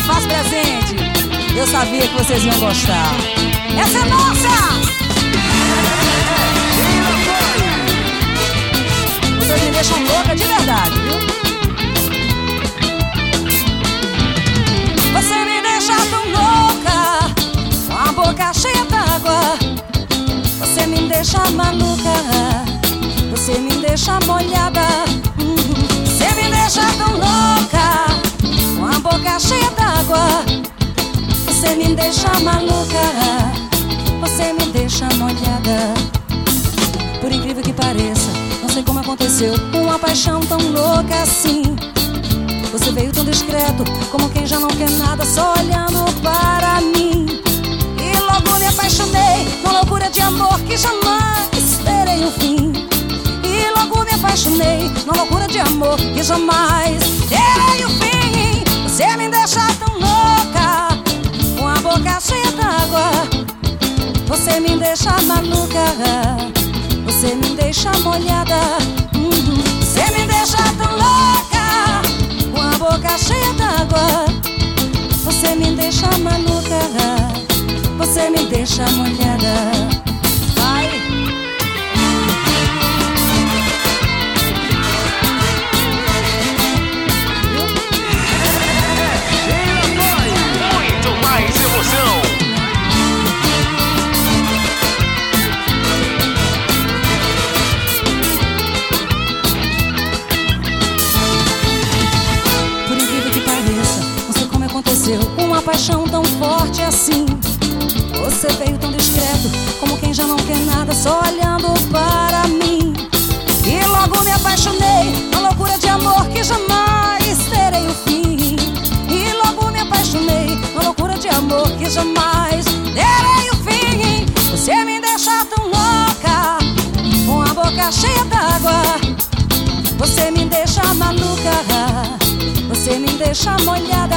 me faz presente. Eu sabia que vocês iam gostar. Essa é nossa! Vocês me deixam louca de verdade, viu? Você me deixa tão louca, com a boca cheia d'água. Você me deixa maluca, você me deixa molhada. Você me deixa tão louca, com a boca cheia d'água. Você me deixa maluca, você me deixa molhada. Por incrível que pareça, não sei como aconteceu, uma paixão tão louca assim. Você veio tão discreto, como quem já não quer nada, só olhando para mim. E logo me apaixonei, numa loucura de amor que jamais terei um fim. E logo me apaixonei, numa loucura de amor que jamais terei um fim. Você me deixa tão louca, com a boca cheia d'água. Você me deixa maluca, você me deixa molhada. Você me deixa tão louca, com a boca cheia d'água. Você me deixa maluca, você me deixa molhada. Vai! Muito mais emoção. Uma paixão tão forte assim. Você veio tão discreto, como quem já não quer nada, só olhando para mim. E logo me apaixonei, uma loucura de amor que jamais terei o fim. E logo me apaixonei, uma loucura de amor que jamais terei o fim. Você me deixa tão louca, com a boca cheia d'água. Você me deixa maluca, você me deixa molhada.